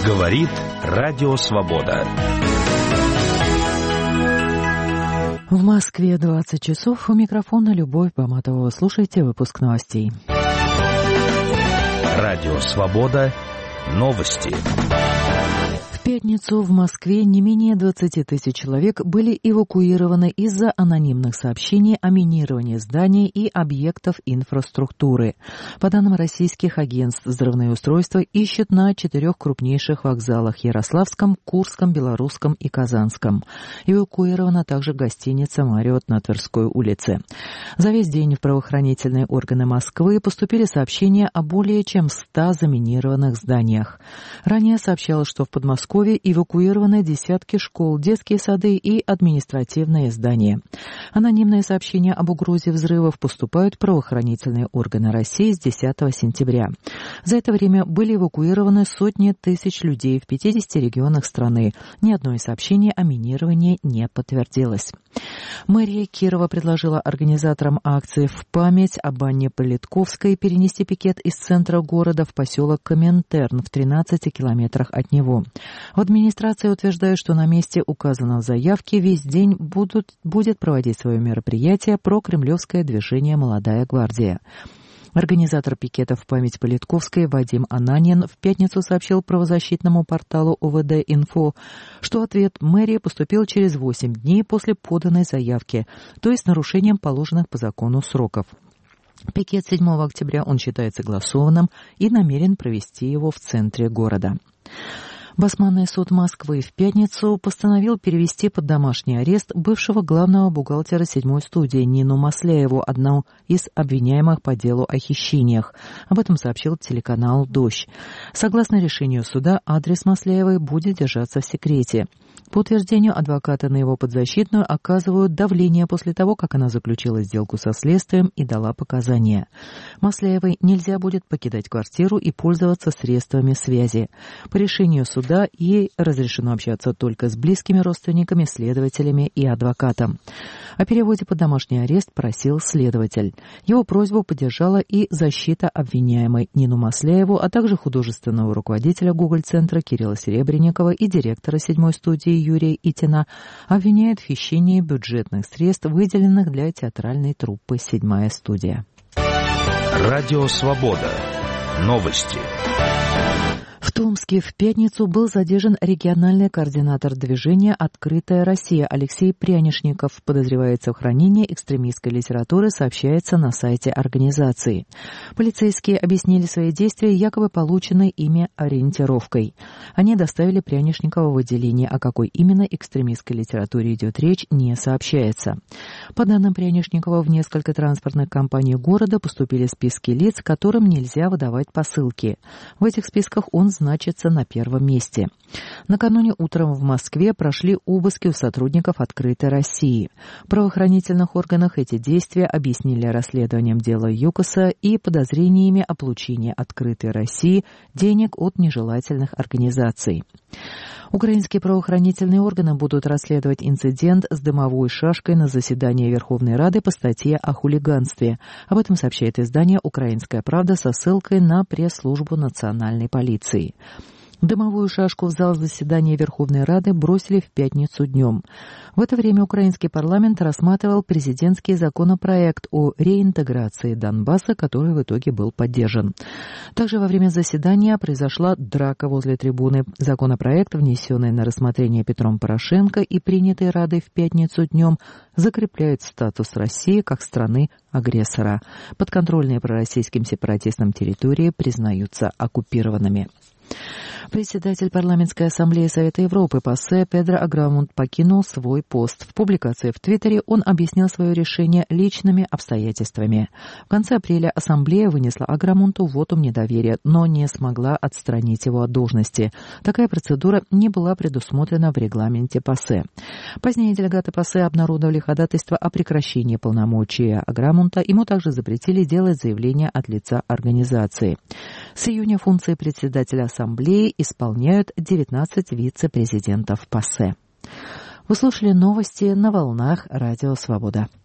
Говорит Радио Свобода. В Москве 20 часов. У микрофона Любовь Баматова. Слушайте выпуск новостей. Радио Свобода. Новости. В пятницу в Москве не менее 20 тысяч человек были эвакуированы из-за анонимных сообщений о минировании зданий и объектов инфраструктуры. По данным российских агентств, взрывные устройства ищут на 4 крупнейших вокзалах – Ярославском, Курском, Белорусском и Казанском. Эвакуирована также гостиница «Марриотт» на Тверской улице. За весь день в правоохранительные органы Москвы поступили сообщения о более чем 100 заминированных зданиях. Ранее сообщалось, что в Подмосковье эвакуированы десятки школ, детские сады и административные здания. Анонимные сообщения об угрозе взрывов поступают в правоохранительные органы России с 10 сентября. За это время были эвакуированы сотни тысяч людей в 50 регионах страны. Ни одно из сообщений о минировании не подтвердилось. Мэрия Кирова предложила организаторам акции в память об Анне Политковской перенести пикет из центра города в поселок Коминтерн в 13 километрах от него. В администрации утверждают, что на месте указано в заявке весь день будет проводить свое мероприятие прокремлевское движение «Молодая гвардия». Организатор пикета в память Политковской Вадим Ананин в пятницу сообщил правозащитному порталу ОВД-Инфо, что ответ мэрии поступил через 8 дней после поданной заявки, то есть с нарушением положенных по закону сроков. Пикет 7 октября он считает согласованным и намерен провести его в центре города. Басманный суд Москвы в пятницу постановил перевести под домашний арест бывшего главного бухгалтера 7-й студии Нину Масляеву, одну из обвиняемых по делу о хищениях. Об этом сообщил телеканал «Дождь». Согласно решению суда, адрес Масляевой будет держаться в секрете. По утверждению адвоката на его подзащитную оказывают давление после того, как она заключила сделку со следствием и дала показания. Масляевой нельзя будет покидать квартиру и пользоваться средствами связи. По решению суда ей разрешено общаться только с близкими родственниками, следователями и адвокатом. О переводе под домашний арест просил следователь. Его просьбу поддержала и защита обвиняемой Нину Масляеву, а также художественного руководителя Гоголь-центра Кирилла Серебренникова и директора 7-й студии Юрия Итина, обвиняет в хищении бюджетных средств, выделенных для театральной труппы «Седьмая студия». Радио Свобода. Новости. В Томске в пятницу был задержан региональный координатор движения «Открытая Россия» Алексей Прянишников. Подозревается в хранении экстремистской литературы, сообщается на сайте организации. Полицейские объяснили свои действия якобы полученной ими ориентировкой. Они доставили Прянишникова в отделение, о какой именно экстремистской литературе идет речь, не сообщается. По данным Прянишникова, в несколько транспортных компаний города поступили списки лиц, которым нельзя выдавать посылки. В этих списках он значится на первом месте. Накануне утром в Москве прошли обыски у сотрудников «Открытой России». В правоохранительных органах эти действия объяснили расследованием дела ЮКОСа и подозрениями о получении «Открытой России» денег от нежелательных организаций. Украинские правоохранительные органы будут расследовать инцидент с дымовой шашкой на заседании Верховной Рады по статье о хулиганстве. Об этом сообщает издание «Украинская правда» со ссылкой на пресс-службу национальной полиции. Дымовую шашку в зал заседания Верховной Рады бросили в пятницу днем. В это время украинский парламент рассматривал президентский законопроект о реинтеграции Донбасса, который в итоге был поддержан. Также во время заседания произошла драка возле трибуны. Законопроект, внесенный на рассмотрение Петром Порошенко и принятый Радой в пятницу днем, закрепляет статус России как страны-агрессора. Подконтрольные пророссийским сепаратистам территории признаются оккупированными. Председатель парламентской ассамблеи Совета Европы ПАСЕ Педро Аграмунт покинул свой пост. В публикации в Твиттере он объяснил свое решение личными обстоятельствами. В конце апреля ассамблея вынесла Аграмунту вотум недоверия, но не смогла отстранить его от должности. Такая процедура не была предусмотрена в регламенте ПАСЕ. Позднее делегаты ПАСЕ обнародовали ходатайство о прекращении полномочий Аграмунта. Ему также запретили делать заявления от лица организации. С июня функции председателя ассамблеи исполняют 19 вице-президентов ПАСЕ. Вы слушали новости на волнах Радио Свобода.